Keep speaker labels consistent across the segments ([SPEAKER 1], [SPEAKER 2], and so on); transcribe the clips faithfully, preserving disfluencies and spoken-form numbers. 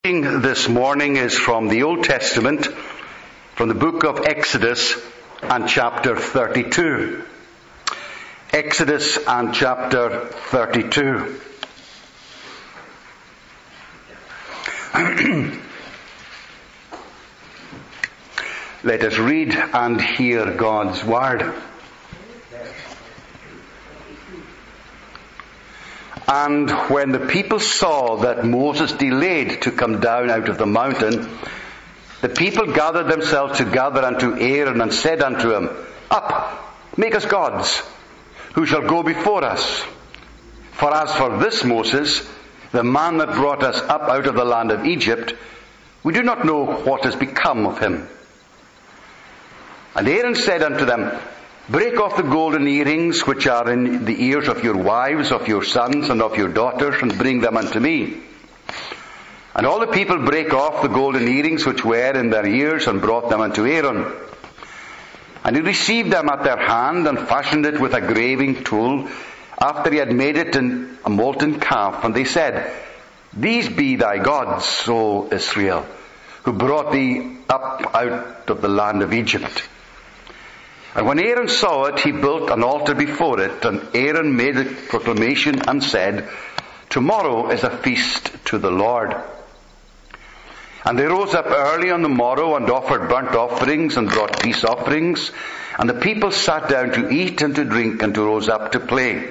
[SPEAKER 1] This morning is from the Old Testament, from the book of Exodus and chapter thirty-two. Exodus and chapter thirty-two. Let us read and hear God's word. And when the people saw that Moses delayed to come down out of the mountain, the people gathered themselves together unto Aaron and said unto him, Up, make us gods, who shall go before us. For as for this Moses, the man that brought us up out of the land of Egypt, we do not know what has become of him. And Aaron said unto them, Break off the golden earrings which are in the ears of your wives, of your sons, and of your daughters, and bring them unto me. And all the people brake off the golden earrings which were in their ears, and brought them unto Aaron. And he received them at their hand, and fashioned it with a graving tool, after he had made it in a molten calf. And they said, These be thy gods, O Israel, who brought thee up out of the land of Egypt. And when Aaron saw it, he built an altar before it, and Aaron made a proclamation and said, Tomorrow is a feast to the Lord. And they rose up early on the morrow and offered burnt offerings and brought peace offerings, and the people sat down to eat and to drink and to rose up to play.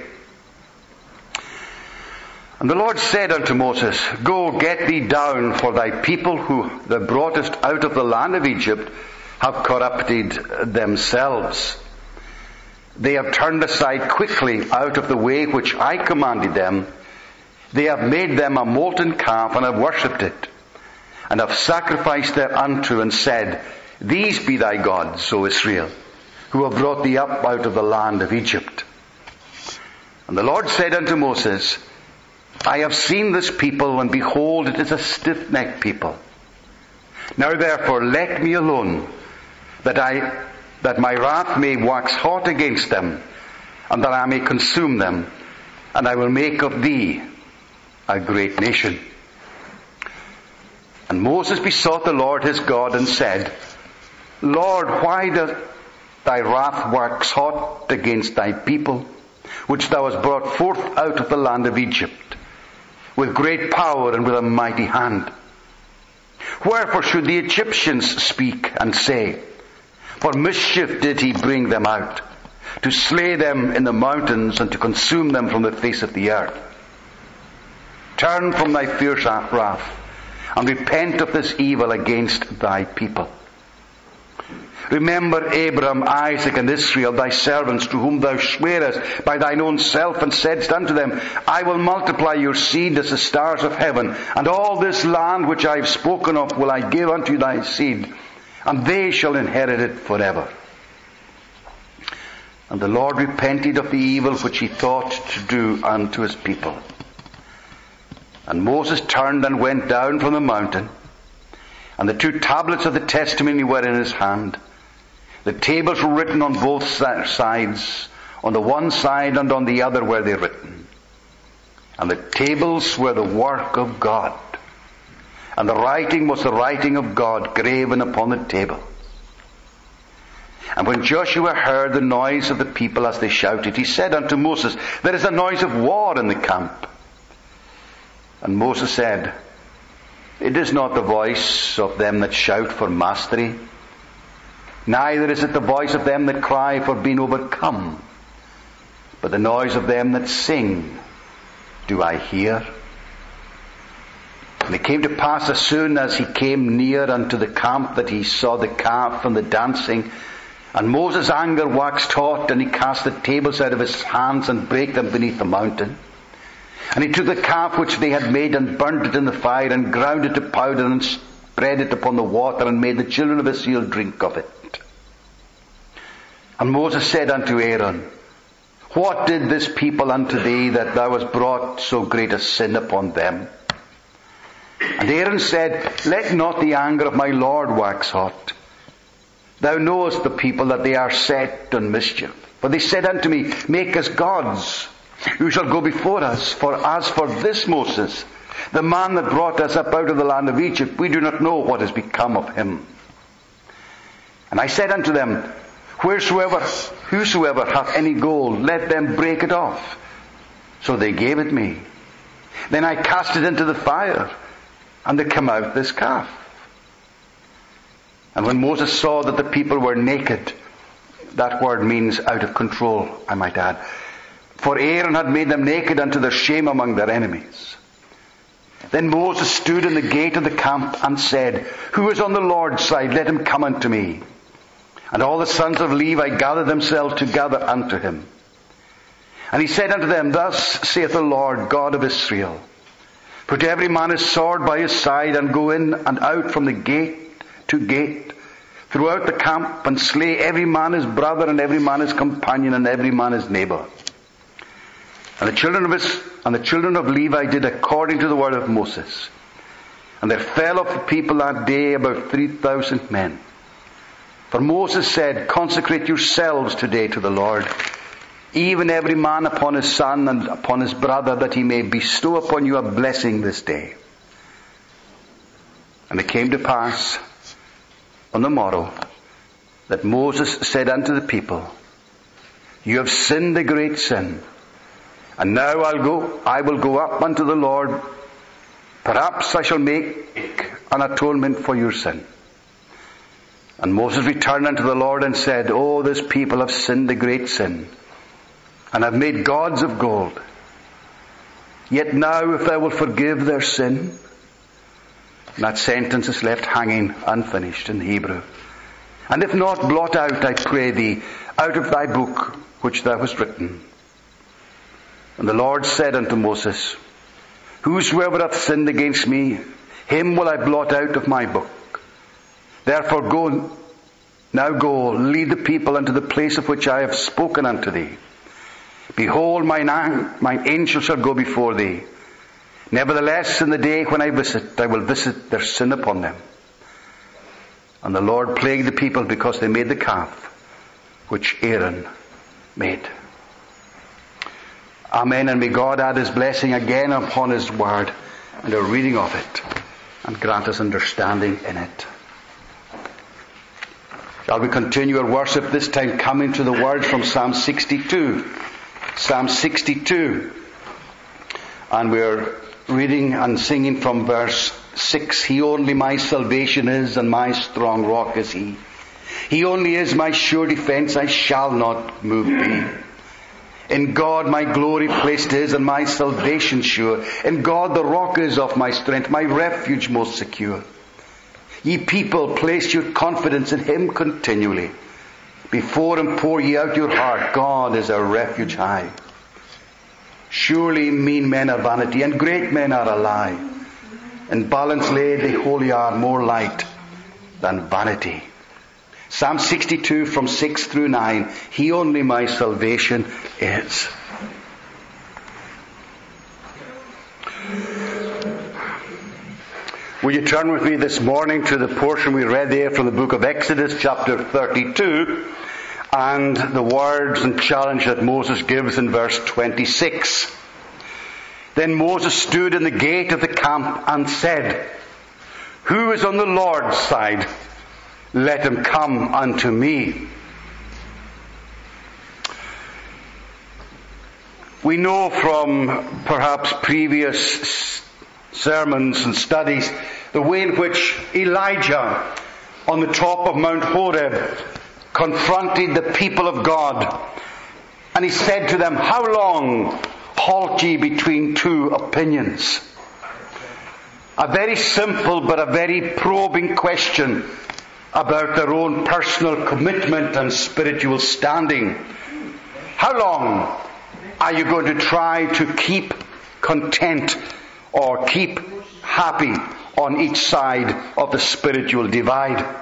[SPEAKER 1] And the Lord said unto Moses, Go, get thee down, for thy people who thou broughtest out of the land of Egypt have corrupted themselves. They have turned aside quickly out of the way which I commanded them. They have made them a molten calf and have worshipped it, and have sacrificed thereunto and said, These be thy gods, O Israel, who have brought thee up out of the land of Egypt. And the Lord said unto Moses, I have seen this people, and behold, it is a stiff-necked people. Now therefore let me alone, that I, that my wrath may wax hot against them, and that I may consume them, and I will make of thee a great nation. And Moses besought the Lord his God and said, Lord, why doth thy wrath wax hot against thy people, which thou hast brought forth out of the land of Egypt, with great power and with a mighty hand? Wherefore should the Egyptians speak and say, For mischief did he bring them out, to slay them in the mountains and to consume them from the face of the earth? Turn from thy fierce wrath, and repent of this evil against thy people. Remember Abraham, Isaac, and Israel, thy servants, to whom thou swearest by thine own self, and saidst unto them, I will multiply your seed as the stars of heaven, and all this land which I have spoken of will I give unto thy seed, and they shall inherit it forever. And the Lord repented of the evil which he thought to do unto his people. And Moses turned and went down from the mountain, and the two tablets of the testimony were in his hand. The tables were written on both sides. On the one side and on the other were they written. And the tables were the work of God. And the writing was the writing of God graven upon the table. And when Joshua heard the noise of the people as they shouted, he said unto Moses, There is a noise of war in the camp. And Moses said, It is not the voice of them that shout for mastery, neither is it the voice of them that cry for being overcome, but the noise of them that sing do I hear. And it came to pass as soon as he came near unto the camp that he saw the calf and the dancing, and Moses' anger waxed hot, and he cast the tables out of his hands and brake them beneath the mountain. And he took the calf which they had made and burnt it in the fire and ground it to powder and spread it upon the water and made the children of Israel drink of it. And Moses said unto Aaron, What did this people unto thee that thou hast brought so great a sin upon them? And Aaron said, Let not the anger of my Lord wax hot. Thou knowest the people that they are set on mischief. For they said unto me, Make us gods, who shall go before us. For as for this Moses, The man that brought us up out of the land of Egypt, we do not know what has become of him. And I said unto them, Wheresoever, whosoever hath any gold, let them break it off. So they gave it me. Then I cast it into the fire, and there came out this calf. And when Moses saw that the people were naked, that word means out of control, I might add, for Aaron had made them naked unto their shame among their enemies. Then Moses stood in the gate of the camp and said, Who is on the Lord's side? Let him come unto me. And all the sons of Levi gathered themselves together unto him. And he said unto them, Thus saith the Lord God of Israel, Put every man his sword by his side, and go in and out from the gate to gate throughout the camp, and slay every man his brother, and every man his companion, and every man his neighbour. And the children of his, and the children of Levi did according to the word of Moses. And there fell of the people that day about three thousand men. For Moses said, Consecrate yourselves today to the Lord, even every man upon his son and upon his brother, that he may bestow upon you a blessing this day. And it came to pass on the morrow that Moses said unto the people, You have sinned a great sin, and now I'll go, I will go up unto the Lord. Perhaps I shall make an atonement for your sin. And Moses returned unto the Lord and said, Oh, this people have sinned a great sin, and have made gods of gold. Yet now if thou wilt forgive their sin. And that sentence is left hanging unfinished in Hebrew. And if not, blot out, I pray thee, out of thy book which thou hast written. And the Lord said unto Moses, Whosoever hath sinned against me, him will I blot out of my book. Therefore go, now go, lead the people unto the place of which I have spoken unto thee. Behold, mine, mine angel shall go before thee. Nevertheless, in the day when I visit, I will visit their sin upon them. And the Lord plagued the people because they made the calf which Aaron made. Amen. And may God add his blessing again upon his word and a reading of it, and grant us understanding in it. Shall we continue our worship, this time coming to the words from Psalm sixty-two. Psalm sixty-two. And we're reading and singing from verse six. He only my salvation is, and my strong rock is he. He only is my sure defence, I shall not move be. In God my glory placed is, and my salvation sure. In God the rock is of my strength, my refuge most secure. Ye people, place your confidence in him continually. Before him pour ye out your heart. God is our refuge high. Surely mean men are vanity, and great men are a lie. In balance laid they wholly are more light than vanity. Psalm sixty-two from six through nine. He only my salvation is. Will you turn with me this morning to the portion we read there from the book of Exodus, chapter thirty-two, and the words and challenge that Moses gives in verse twenty-six. Then Moses stood in the gate of the camp and said, Who is on the Lord's side? Let him come unto me. We know from perhaps previous sermons and studies the way in which Elijah on the top of Mount Horeb confronted the people of God, and he said to them, How long halt ye between two opinions? A very simple but a very probing question about their own personal commitment and spiritual standing. How long are you going to try to keep content or keep happy on each side of the spiritual divide?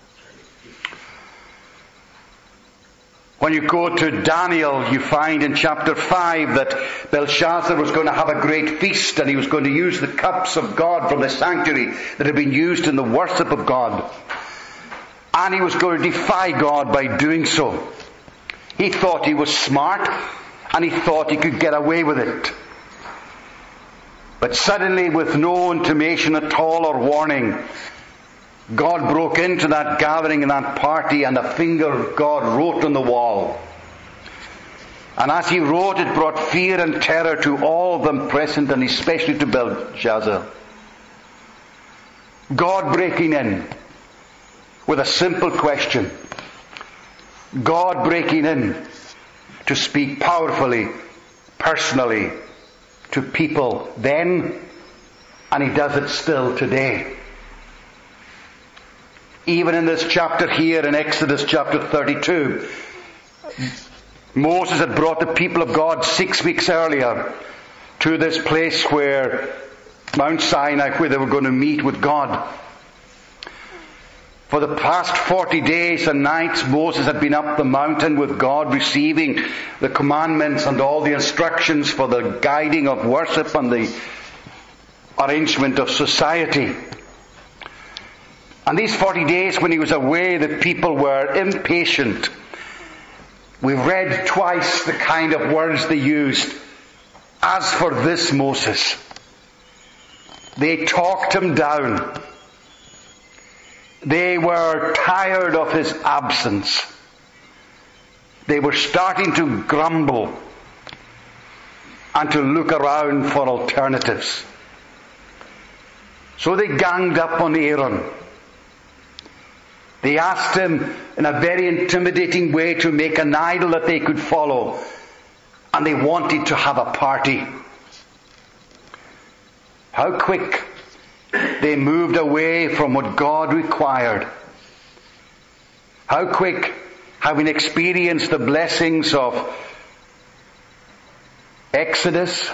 [SPEAKER 1] When you go to Daniel, you find in chapter five that Belshazzar was going to have a great feast, and he was going to use the cups of God from the sanctuary that had been used in the worship of God. And he was going to defy God by doing so. He thought he was smart, and he thought he could get away with it. But suddenly, with no intimation at all or warning, God broke into that gathering and that party, and a finger of God wrote on the wall. And as he wrote, it brought fear and terror to all of them present, and especially to Belshazzar. God breaking in with a simple question. God breaking in to speak powerfully, personally, to people then, and he does it still today. Even in this chapter here in Exodus chapter thirty-two, Moses had brought the people of God six weeks earlier to this place where Mount Sinai, where they were going to meet with God. For the past forty days and nights, Moses had been up the mountain with God, receiving the commandments and all the instructions for the guiding of worship and the arrangement of society. And these forty days when he was away, the people were impatient. We've read twice the kind of words they used. As for this Moses, they talked him down. They were tired of his absence. They were starting to grumble and to look around for alternatives. So they ganged up on Aaron. They asked him in a very intimidating way to make an idol that they could follow. And they wanted to have a party. How quick they moved away from what God required. How quick, having experienced the blessings of Exodus,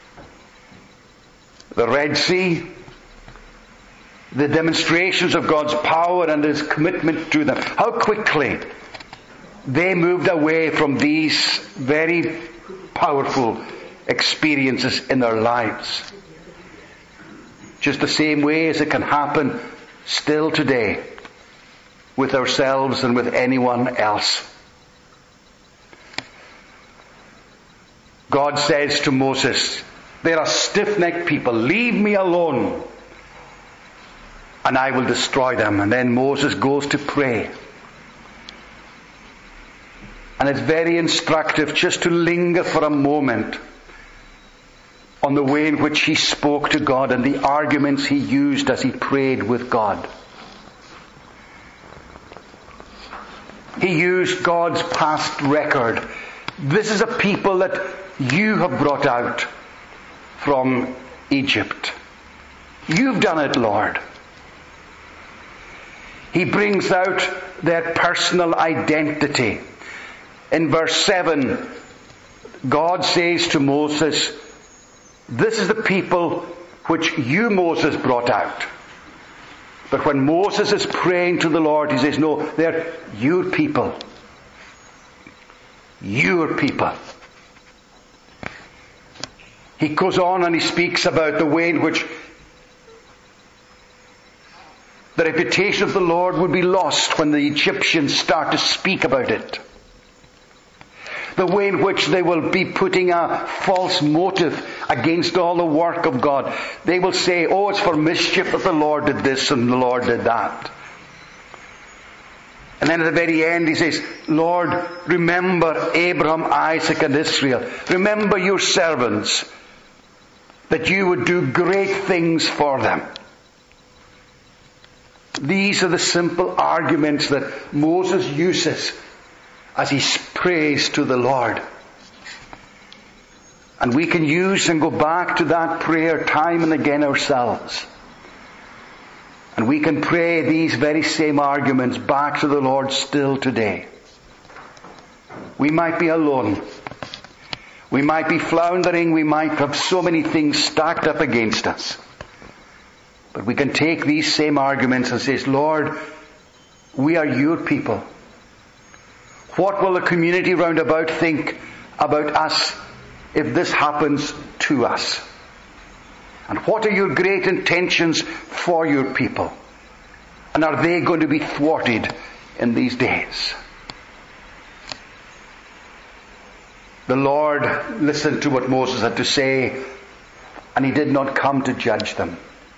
[SPEAKER 1] the Red Sea, the demonstrations of God's power and His commitment to them, how quickly they moved away from these very powerful experiences in their lives. Just the same way as it can happen still today with ourselves and with anyone else. God says to Moses, "They're a stiff-necked people. Leave me alone, and I will destroy them." And then Moses goes to pray. And it's very instructive just to linger for a moment on the way in which he spoke to God and the arguments he used as he prayed with God. He used God's past record. This is a people that you have brought out from Egypt. You've done it, Lord. He brings out their personal identity. In verse seven, God says to Moses, "This is the people which you, Moses, brought out." But when Moses is praying to the Lord, he says, "No, they're your people. Your people." He goes on and he speaks about the way in which the reputation of the Lord would be lost when the Egyptians start to speak about it. The way in which they will be putting a false motive against all the work of God. They will say, "Oh, it's for mischief that the Lord did this and the Lord did that." And then at the very end he says, "Lord, remember Abraham, Isaac and Israel. Remember your servants, that you would do great things for them." These are the simple arguments that Moses uses as he prays to the Lord. And we can use and go back to that prayer time and again ourselves. And we can pray these very same arguments back to the Lord still today. We might be alone. We might be floundering. We might have so many things stacked up against us. But we can take these same arguments and say, "Lord, we are your people. What will the community round about think about us if this happens to us? And what are your great intentions for your people? And are they going to be thwarted in these days?" The Lord listened to what Moses had to say, and he did not come to judge them.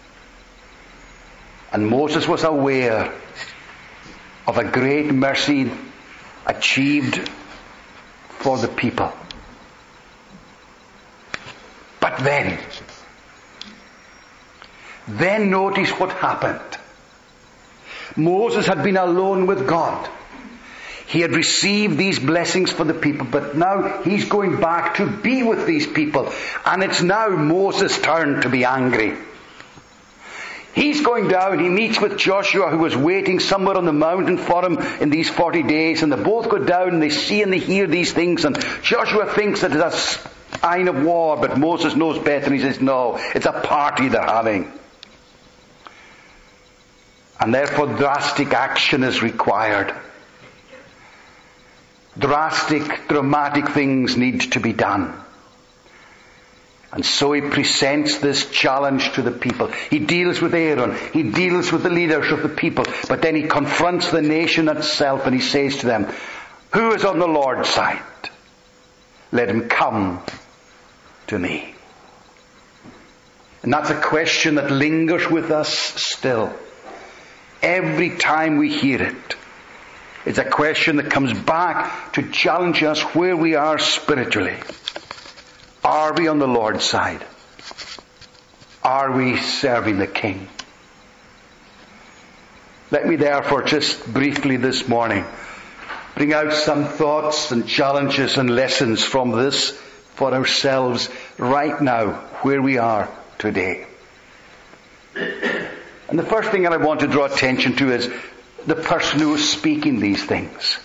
[SPEAKER 1] And Moses was aware of a great mercy achieved for the people. But then, then notice what happened. Moses had been alone with God. He had received these blessings for the people, but now he's going back to be with these people. And it's now Moses' turn to be angry. He's going down, he meets with Joshua, who was waiting somewhere on the mountain for him in these forty days, and they both go down and they see and they hear these things, and Joshua thinks that it's a sign of war, but Moses knows better, and he says, no, it's a party they're having. And therefore drastic action is required. Drastic, dramatic things need to be done. And so he presents this challenge to the people. He deals with Aaron. He deals with the leaders of the people. But then he confronts the nation itself and he says to them, who is on the Lord's side? Let him come to me. And that's a question that lingers with us still. Every time we hear it, it's a question that comes back to challenge us where we are spiritually. Are we on the Lord's side? Are we serving the King? Let me therefore just briefly this morning bring out some thoughts and challenges and lessons from this for ourselves right now, where we are today. And the first thing that I want to draw attention to is the person who is speaking these things.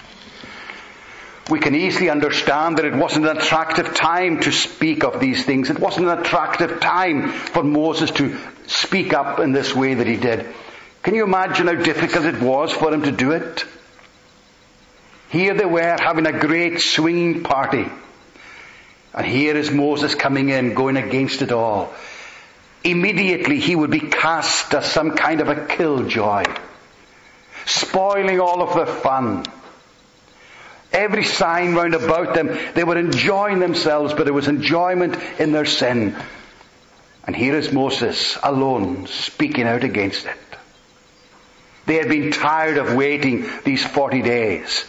[SPEAKER 1] We can easily understand that it wasn't an attractive time to speak of these things. It wasn't an attractive time for Moses to speak up in this way that he did. Can you imagine how difficult it was for him to do it? Here they were having a great swinging party. And here is Moses coming in, going against it all. Immediately he would be cast as some kind of a killjoy, spoiling all of their fun. Every sign round about them, they were enjoying themselves, but it was enjoyment in their sin. And here is Moses alone, speaking out against it. They had been tired of waiting these forty days.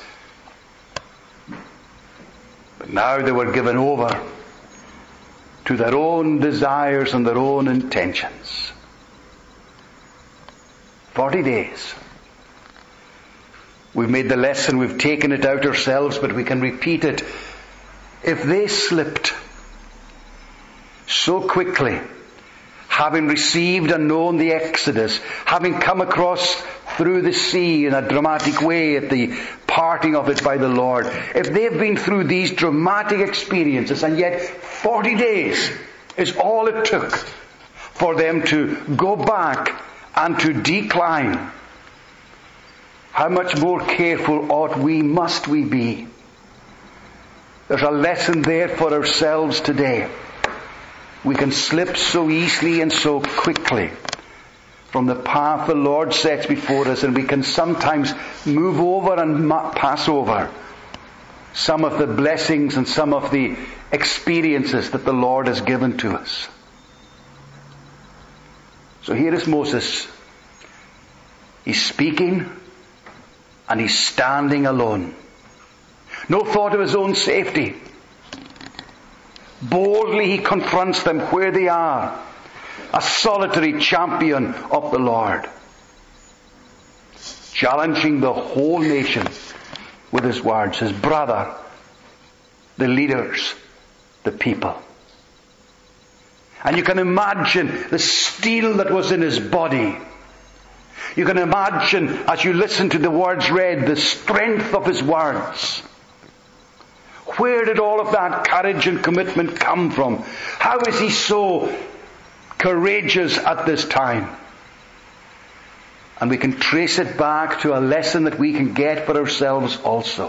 [SPEAKER 1] But now they were given over to their own desires and their own intentions. Forty days. We've made the lesson, we've taken it out ourselves, but we can repeat it. If they slipped so quickly, having received and known the Exodus, having come across through the sea in a dramatic way at the parting of it by the Lord, if they've been through these dramatic experiences and yet forty days is all it took for them to go back and to decline, how much more careful ought we, must we be? There's a lesson there for ourselves today. We can slip so easily and so quickly from the path the Lord sets before us, and we can sometimes move over and pass over some of the blessings and some of the experiences that the Lord has given to us. So here is Moses. He's speaking, and he's standing alone. No thought of his own safety. Boldly he confronts them where they are. A solitary champion of the Lord. Challenging the whole nation with his words. His brother, the leaders, the people. And you can imagine the steel that was in his body. You can imagine, as you listen to the words read, the strength of his words. Where did all of that courage and commitment come from? How is he so courageous at this time? And we can trace it back to a lesson that we can get for ourselves also.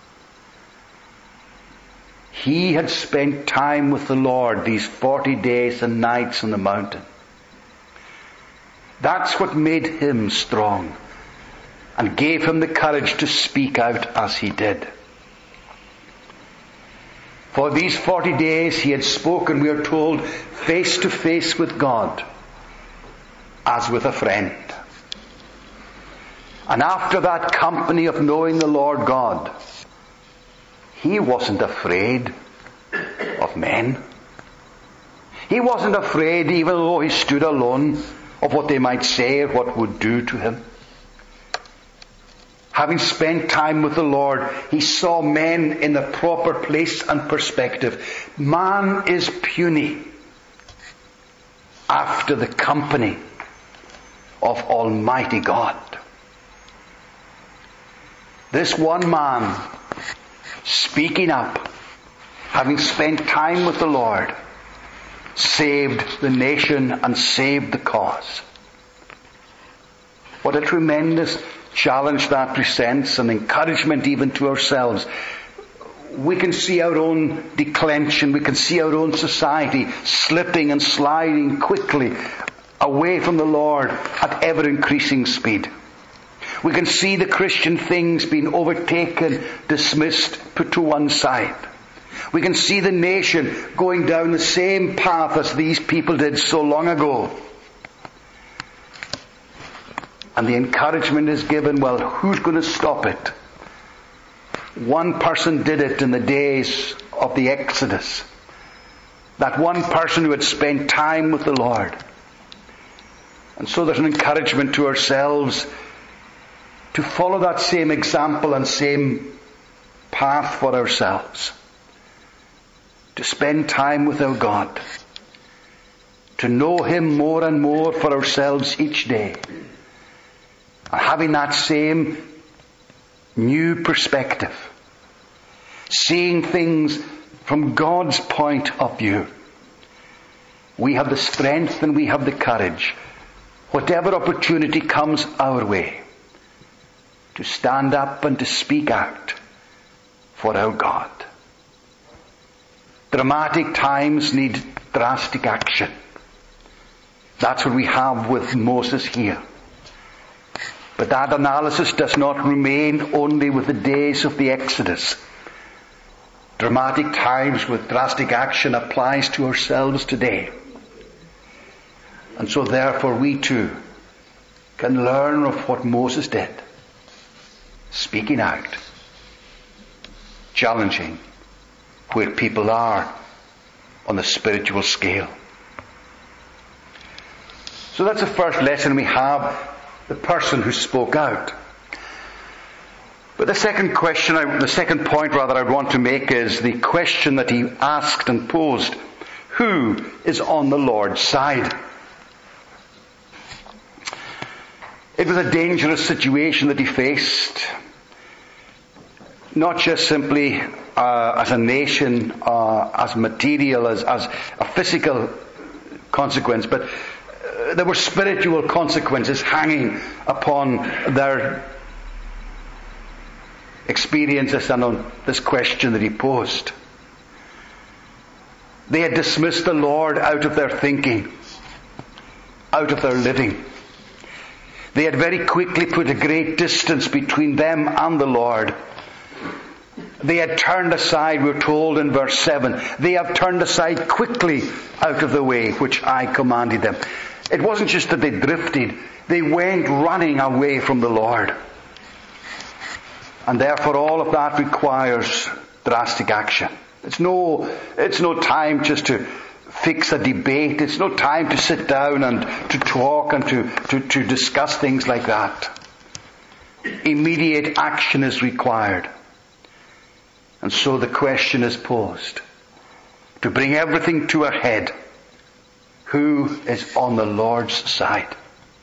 [SPEAKER 1] He had spent time with the Lord these forty days and nights on the mountain. That's what made him strong and gave him the courage to speak out as he did. For these forty days he had spoken, we are told, face to face with God, as with a friend. And after that company of knowing the Lord God, he wasn't afraid of men. He wasn't afraid, even though he stood alone, of what they might say or what would do to him. Having spent time with the Lord, he saw men in the proper place and perspective. Man is puny after the company of Almighty God. This one man, speaking up, having spent time with the Lord, saved the nation and saved the cause. What a tremendous challenge that presents, and encouragement even to ourselves. We can see our own declension, we can see our own society slipping and sliding quickly away from the Lord at ever increasing speed. We can see the Christian things being overtaken, dismissed, put to one side. We can see the nation going down the same path as these people did so long ago. And the encouragement is given, well, who's going to stop it? One person did it in the days of the Exodus. That one person who had spent time with the Lord. And so there's an encouragement to ourselves to follow that same example and same path for ourselves. To spend time with our God. To know Him more and more for ourselves each day. And having that same new perspective. Seeing things from God's point of view. We have the strength and we have the courage, whatever opportunity comes our way, to stand up and to speak out for our God. Dramatic times need drastic action. That's what we have with Moses here. But that analysis does not remain only with the days of the Exodus. Dramatic times with drastic action applies to ourselves today. And so therefore we too can learn of what Moses did. Speaking out. Challenging where people are on the spiritual scale. So that's the first lesson we have. The person who spoke out. But the second question, the second point rather I want to make is the question that he asked and posed. Who is on the Lord's side? It was a dangerous situation that he faced. Not just simply uh, as a nation, uh, as material, as, as a physical consequence, but there were spiritual consequences hanging upon their experiences and on this question that he posed. They had dismissed the Lord out of their thinking, out of their living. They had very quickly put a great distance between them and the Lord. They had turned aside, we're told in verse seven, they have turned aside quickly out of the way which I commanded them. It wasn't just that they drifted, they went running away from the Lord. And therefore all of that requires drastic action. It's no, it's no time just to fix a debate. It's no time to sit down and to talk and to, to, to discuss things like that. Immediate action is required. And so the question is posed. To bring everything to a head. Who is on the Lord's side?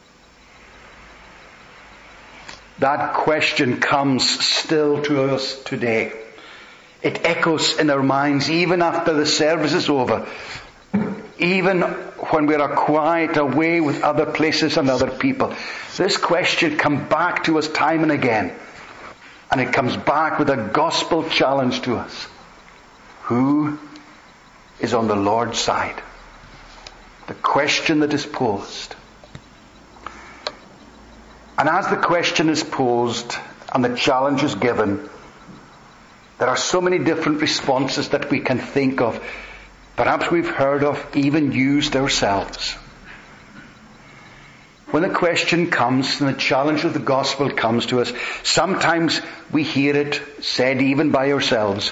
[SPEAKER 1] That question comes still to us today. It echoes in our minds even after the service is over. Even when we are quiet away with other places and other people. This question comes back to us time and again. And it comes back with a gospel challenge to us. Who is on the Lord's side? The question that is posed. And as the question is posed and the challenge is given, There are so many different responses that we can think of. Perhaps we've heard of, even used ourselves. When the question comes and the challenge of the gospel comes to us, sometimes we hear it said even by ourselves,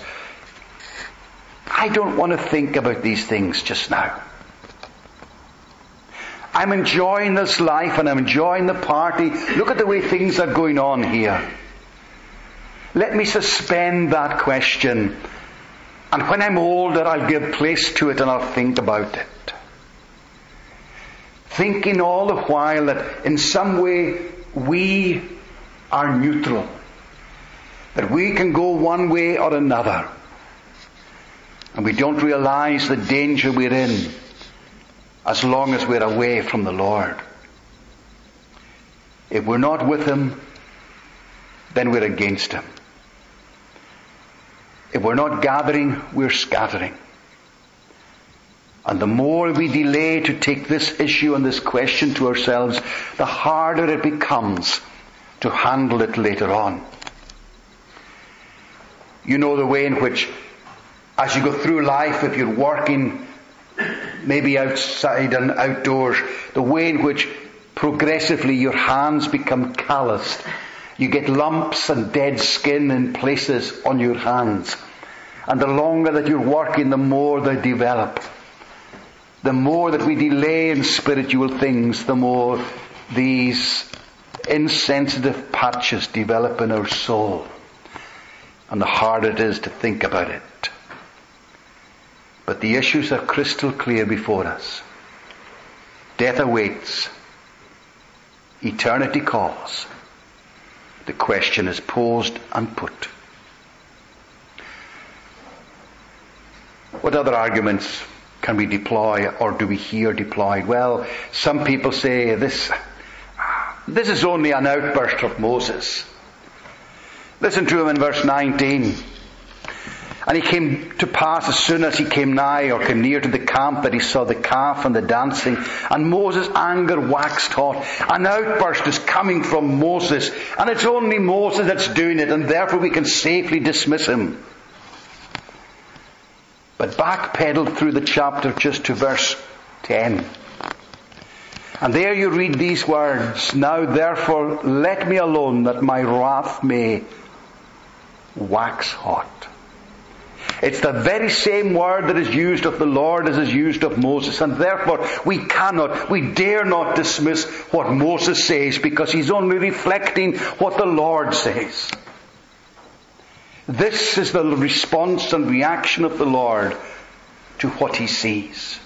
[SPEAKER 1] I don't want to think about these things just now. I'm enjoying this life and I'm enjoying the party. Look at the way things are going on here. Let me suspend that question. And when I'm older, I'll give place to it and I'll think about it. Thinking all the while that in some way we are neutral. That we can go one way or another. And we don't realize the danger we're in as long as we're away from the Lord. If we're not with Him, then we're against Him. If we're not gathering, we're scattering. And the more we delay to take this issue and this question to ourselves, the harder it becomes to handle it later on. You know the way in which, as you go through life, if you're working, maybe outside and outdoors, the way in which progressively your hands become calloused. You get lumps and dead skin in places on your hands. And the longer that you're working, the more they develop. The more that we delay in spiritual things, the more these insensitive patches develop in our soul. And the harder it is to think about it. But the issues are crystal clear before us. Death awaits. Eternity calls. The question is posed and put. What other arguments can we deploy, or do we hear deployed? Well, some people say this, this is only an outburst of Moses. Listen to him in verse nineteen. And he came to pass as soon as he came nigh or came near to the camp that he saw the calf and the dancing. And Moses' anger waxed hot. An outburst is coming from Moses. And it's only Moses that's doing it, and therefore we can safely dismiss him. But backpedal through the chapter just to verse ten. And there you read these words, Now therefore let me alone, that my wrath may wax hot. It's the very same word that is used of the Lord as is used of Moses. And therefore we cannot, we dare not dismiss what Moses says, because he's only reflecting what the Lord says. This is the response and reaction of the Lord to what he sees.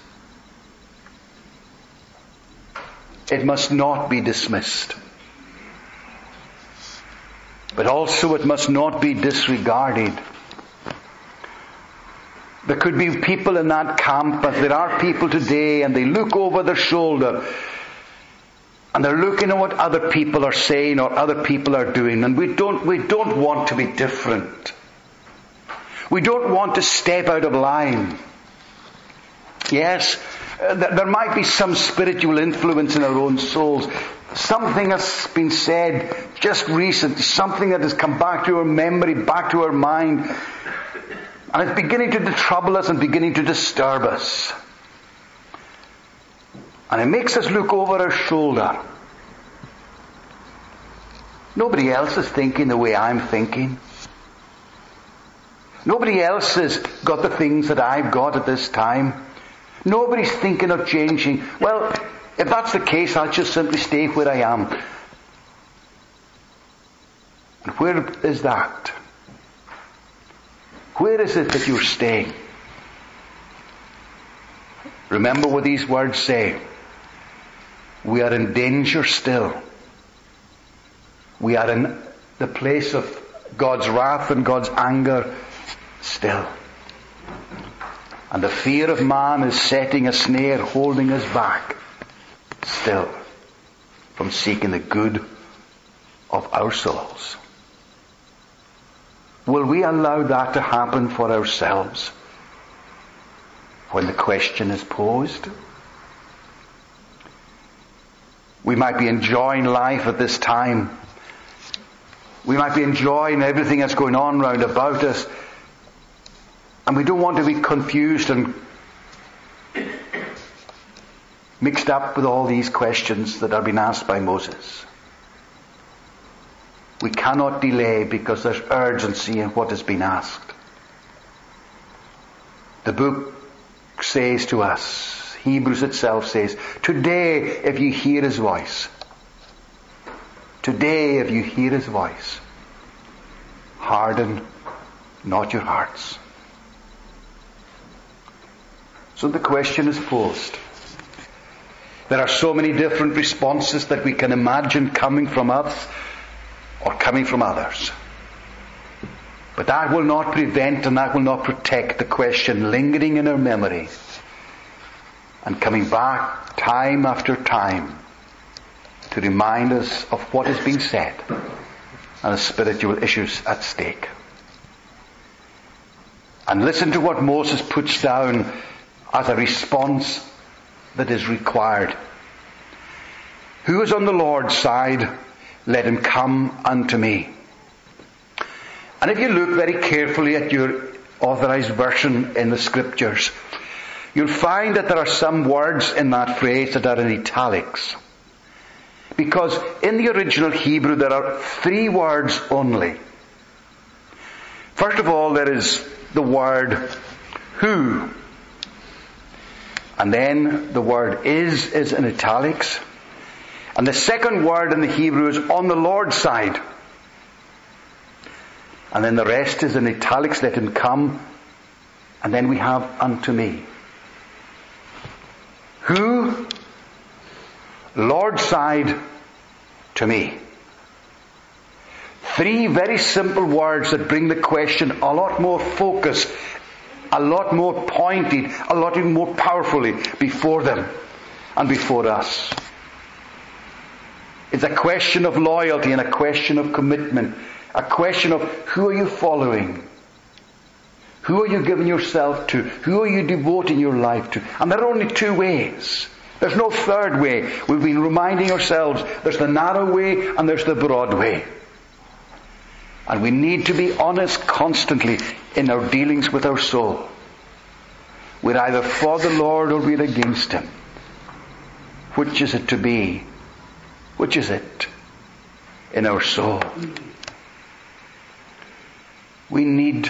[SPEAKER 1] It must not be dismissed. But also it must not be disregarded. There could be people in that camp, as there are people today, and they look over their shoulder and they're looking at what other people are saying or other people are doing, and we don't, we don't want to be different. We don't want to step out of line. Yes, there might be some spiritual influence in our own souls. Something has been said just recently, something that has come back to our memory, back to our mind, and it's beginning to trouble us and beginning to disturb us. And it makes us look over our shoulder. Nobody else is thinking the way I'm thinking. Nobody else has got the things that I've got at this time. Nobody's thinking of changing. Well, if that's the case, I'll just simply stay where I am. And where is that? Where is it that you're staying? Remember what these words say. We are in danger still. We are in the place of God's wrath and God's anger still. And the fear of man is setting a snare, holding us back still from seeking the good of our souls. Will we allow that to happen for ourselves when the question is posed? We might be enjoying life at this time. We might be enjoying everything that's going on round about us. And we don't want to be confused and mixed up with all these questions that are being asked by Moses. We cannot delay because there's urgency in what has been asked. The book says to us, Hebrews itself says, today if you hear his voice, today if you hear his voice, harden not your hearts. So the question is posed. There are so many different responses that we can imagine coming from us or coming from others. But that will not prevent and that will not protect the question lingering in our memory and coming back time after time to remind us of what is being said and the spiritual issues at stake. And listen to what Moses puts down as a response that is required. Who is on the Lord's side, let him come unto me. And if you look very carefully at your authorized version in the scriptures, you'll find that there are some words in that phrase that are in italics. Because in the original Hebrew there are three words only. First of all, there is the word who. And then the word is is in italics. And the second word in the Hebrew is on the Lord's side. And then the rest is in italics, let him come. And then we have unto me. Who? Lord's side to me. Three very simple words that bring the question a lot more focused, a lot more pointed, a lot more powerfully before them and before us. It's a question of loyalty and a question of commitment. A question of who are you following? Who are you giving yourself to? Who are you devoting your life to? And there are only two ways. There's no third way. We've been reminding ourselves there's the narrow way and there's the broad way. And we need to be honest constantly in our dealings with our soul. We're either for the Lord or we're against him. Which is it to be? Which is it in our soul? We need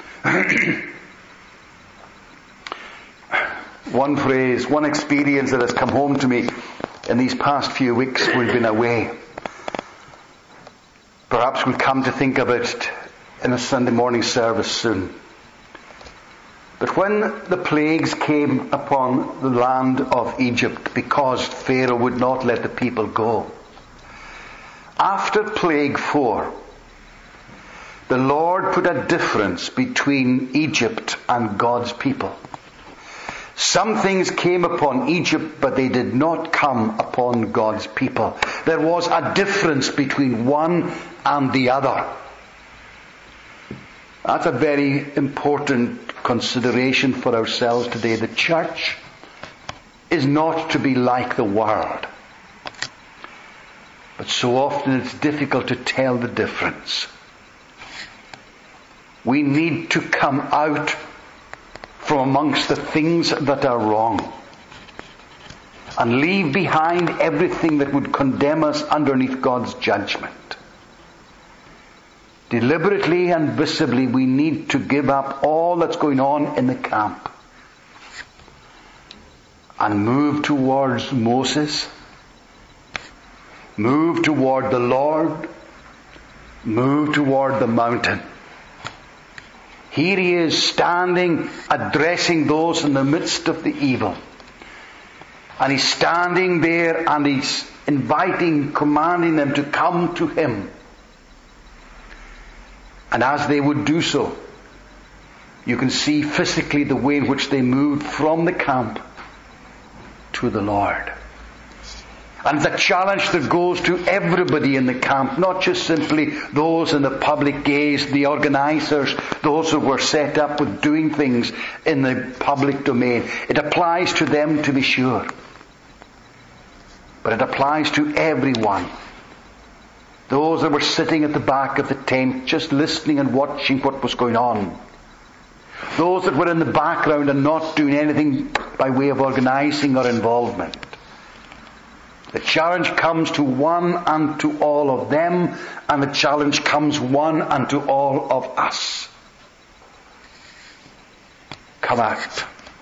[SPEAKER 1] one phrase, one experience that has come home to me in these past few weeks we've been away. Perhaps we'll come to think of it in a Sunday morning service soon. But when the plagues came upon the land of Egypt because Pharaoh would not let the people go, after plague four, the Lord put a difference between Egypt and God's people. Some things came upon Egypt, but they did not come upon God's people. There was a difference between one and the other. That's a very important consideration for ourselves today. The church is not to be like the world. But so often it's difficult to tell the difference. We need to come out from amongst the things that are wrong and leave behind everything that would condemn us underneath God's judgment. Deliberately and visibly we need to give up all that's going on in the camp and move towards Moses, move toward the Lord, move toward the mountain. Here he is standing, addressing those in the midst of the evil. And he's standing there and he's inviting, commanding them to come to him. And as they would do so, you can see physically the way in which they moved from the camp to the Lord. And it's a challenge that goes to everybody in the camp, not just simply those in the public gaze, the organizers, those who were set up with doing things in the public domain. It applies to them to be sure. But it applies to everyone. Those that were sitting at the back of the tent, just listening and watching what was going on. Those that were in the background and not doing anything by way of organizing or involvement. The challenge comes to one and to all of them, and the challenge comes one and to all of us. Come out.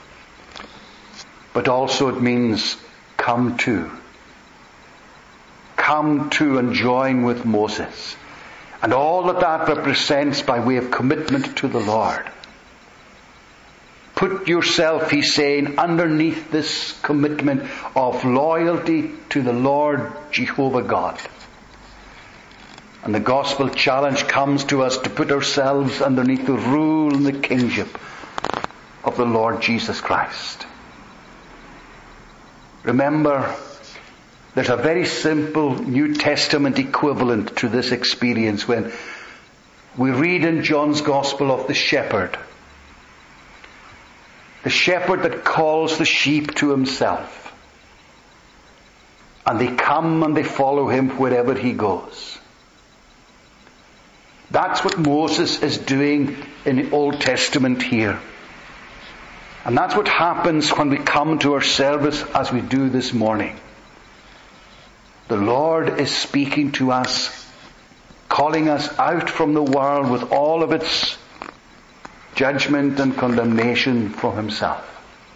[SPEAKER 1] But also it means come to. Come to and join with Moses. And all that that represents by way of commitment to the Lord. Put yourself, he's saying, underneath this commitment of loyalty to the Lord Jehovah God. And the gospel challenge comes to us to put ourselves underneath the rule and the kingship of the Lord Jesus Christ. Remember, there's a very simple New Testament equivalent to this experience when we read in John's Gospel of the shepherd. The shepherd that calls the sheep to himself. And they come and they follow him wherever he goes. That's what Moses is doing in the Old Testament here. And that's what happens when we come to our service as we do this morning. The Lord is speaking to us, calling us out from the world with all of its judgment and condemnation for himself.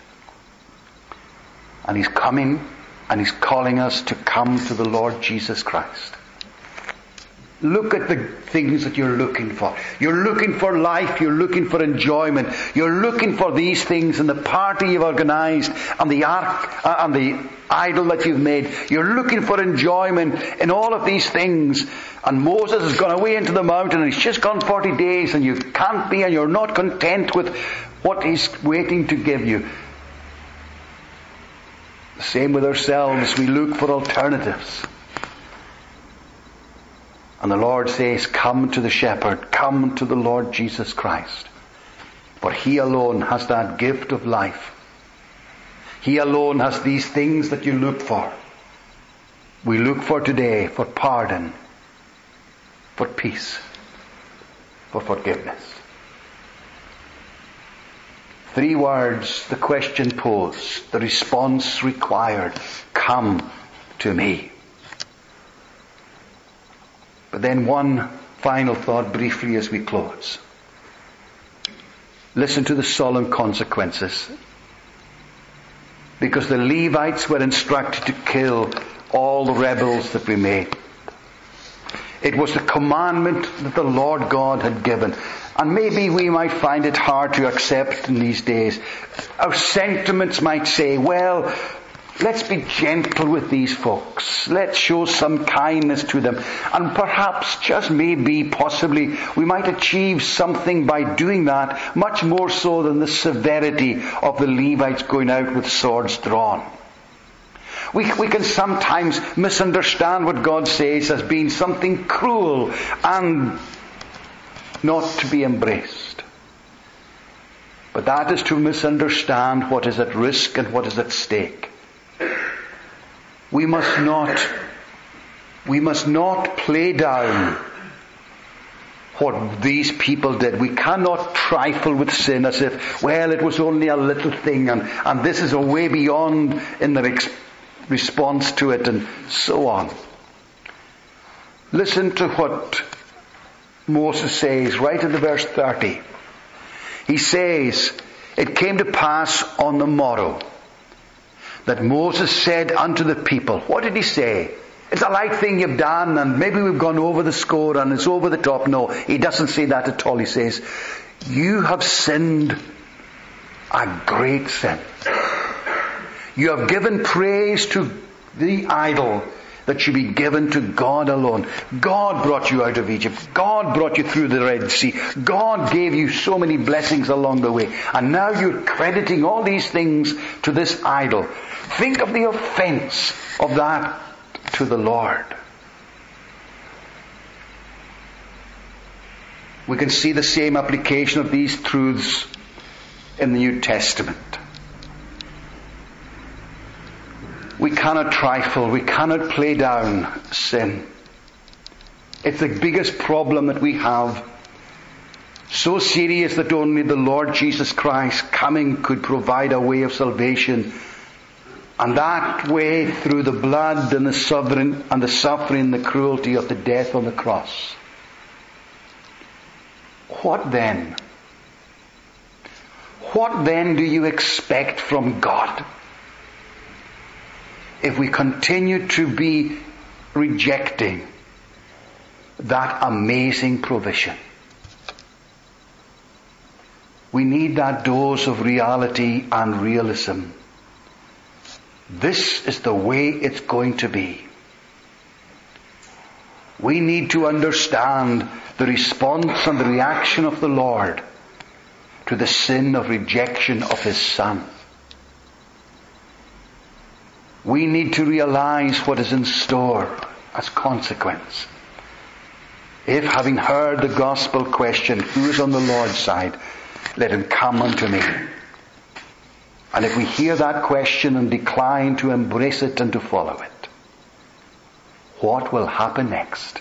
[SPEAKER 1] And he's coming and he's calling us to come to the Lord Jesus Christ. Look at the things that you're looking for. You're looking for life. You're looking for enjoyment. You're looking for these things in the party you've organized and the ark uh, and the idol that you've made. You're looking for enjoyment in all of these things. And Moses has gone away into the mountain and he's just gone forty days and you can't be and you're not content with what he's waiting to give you. The same with ourselves. We look for alternatives. And the Lord says, come to the shepherd, come to the Lord Jesus Christ. For he alone has that gift of life. He alone has these things that you look for. We look for today for pardon, for peace, for forgiveness. Three words, the question posed, the response required. Come to me. But then one final thought briefly as we close. Listen to the solemn consequences. Because the Levites were instructed to kill all the rebels that remained. It was the commandment that the Lord God had given. And maybe we might find it hard to accept in these days. Our sentiments might say, well, let's be gentle with these folks. Let's show some kindness to them. And perhaps, just maybe, possibly, we might achieve something by doing that, much more so than the severity of the Levites going out with swords drawn. We, we can sometimes misunderstand what God says as being something cruel and not to be embraced. But that is to misunderstand what is at risk and what is at stake. We must not, we must not play down what these people did. We cannot trifle with sin as if, well, it was only a little thing and, and this is a way beyond in their ex- response to it and so on. Listen to what Moses says right in the verse thirty. He says, it came to pass on the morrow that Moses said unto the people, what did he say? It's a light thing you've done and maybe we've gone over the score and it's over the top. No, he doesn't say that at all. He says, you have sinned a great sin. You have given praise to the idol that should be given to God alone. God brought you out of Egypt. God brought you through the Red Sea. God gave you so many blessings along the way. And now you're crediting all these things to this idol. Think of the offense of that to the Lord. We can see the same application of these truths in the New Testament. We cannot trifle. We cannot play down sin. It's the biggest problem that we have So serious that only the Lord Jesus Christ coming could provide a way of salvation. And that way through the blood and the suffering and the suffering, the cruelty of the death on the cross. What then? What then do you expect from God? If we continue to be rejecting that amazing provision. We need that dose of reality and realism. This is the way it's going to be. We need to understand the response and the reaction of the Lord to the sin of rejection of His Son. We need to realize what is in store as consequence. If, having heard the gospel question, who is on the Lord's side, let him come unto me. And if we hear that question and decline to embrace it and to follow it, what will happen next?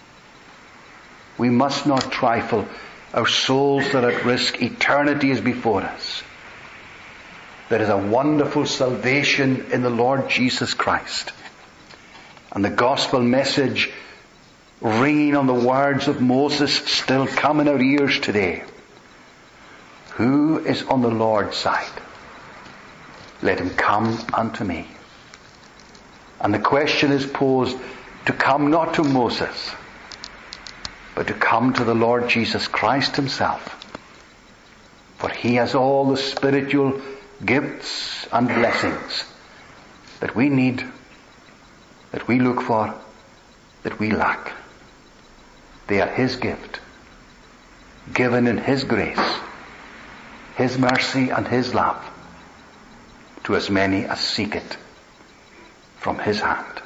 [SPEAKER 1] We must not trifle. Our souls are at risk. Eternity is before us. There is a wonderful salvation in the Lord Jesus Christ. And the gospel message ringing on the words of Moses still come in our ears today. Who is on the Lord's side? Let him come unto me. And the question is posed to come not to Moses, but to come to the Lord Jesus Christ Himself. For He has all the spiritual gifts and blessings that we need, that we look for, that we lack. They are His gift, given in His grace, His mercy and His love to as many as seek it from His hand.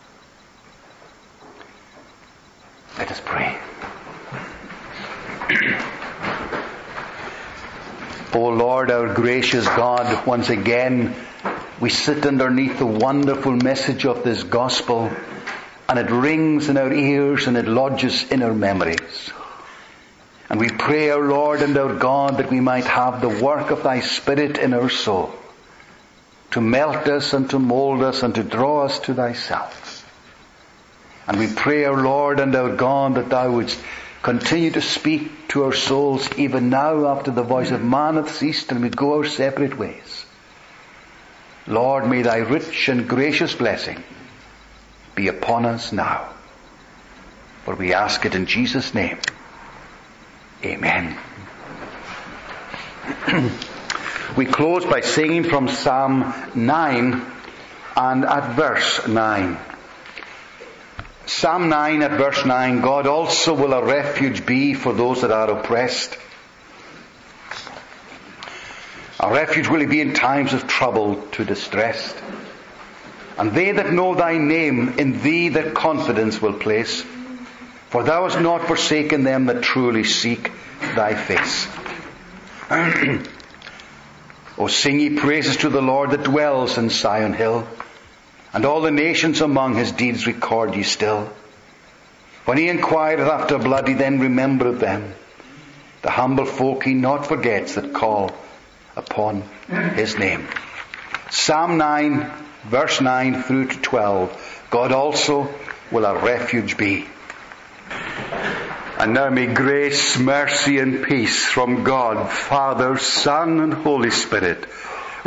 [SPEAKER 1] Let us pray. O Lord, our gracious God, once again we sit underneath the wonderful message of this gospel, and it rings in our ears and it lodges in our memories. And we pray, our Lord and our God, that we might have the work of Thy Spirit in our soul, to melt us and to mold us and to draw us to Thyself. And we pray, our Lord and our God, that Thou wouldst continue to speak to our souls even now after the voice of man hath ceased and we go our separate ways. Lord, may Thy rich and gracious blessing be upon us now. For we ask it in Jesus' name. Amen. We close by singing from Psalm nine and at verse nine. Psalm nine at verse nine, God also will a refuge be for those that are oppressed. A refuge will He be in times of trouble to distressed. And they that know Thy name, in Thee their confidence will place. For Thou hast not forsaken them that truly seek Thy face. O sing ye praises to the Lord that dwells in Sion hill. And all the nations among His deeds record ye still. When He inquireth after blood, He then remembereth them. The humble folk He not forgets that call upon His name. Psalm nine, verse nine through to twelve. God also will a refuge be. And now may grace, mercy and peace from God, Father, Son and Holy Spirit